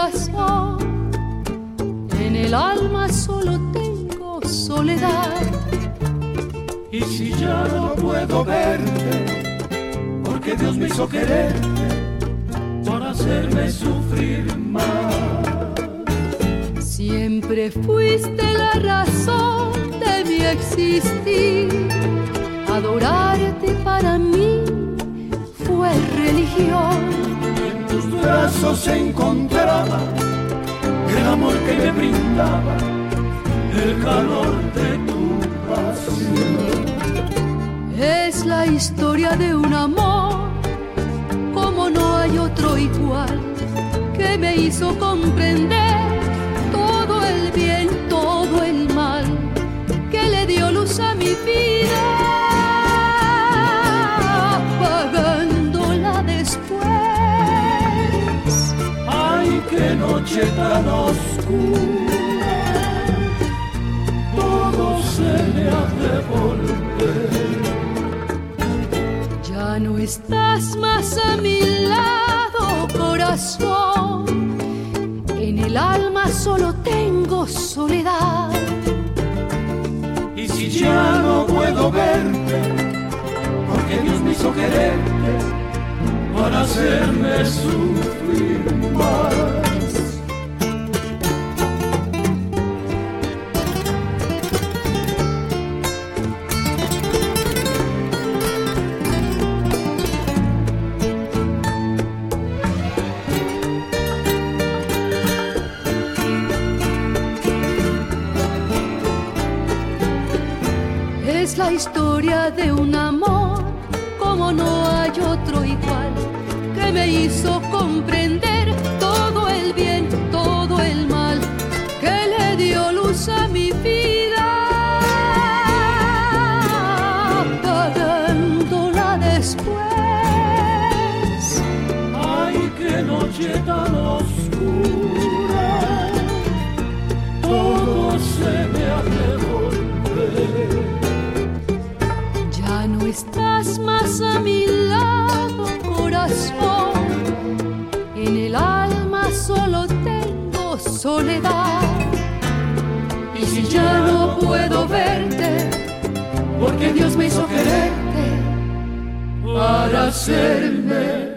corazón. En el alma solo tengo soledad. Y si ya no puedo verte, porque Dios me hizo quererte para hacerme sufrir más. Siempre fuiste la razón de mi existir. Adorarte para mí fue religión. En tus brazos se encontraba el amor que me brindaba, el calor de tu pasión. Es la historia de un amor como no hay otro igual, que me hizo comprender todo el bien, todo el mal, que le dio luz a mi vida, apagándola después. Ay, qué noche tan oscura, todo se me ha de volver. Ya no estás más a mi lado, corazón. En el alma solo tengo soledad. Y si ya no puedo verte, porque Dios me hizo quererte para hacerme sufrir más. Es la historia de un amor como no hay otro igual, que me hizo comprender todo el bien, todo el mal, que le dio luz a mi vida, apagándola después. Ay, qué noche tan oscura, todo se me ha de volver. Ya no estás más a mi lado, corazón. En el alma solo tengo soledad. Y si ya no puedo verte, porque Dios me hizo quererte para hacerme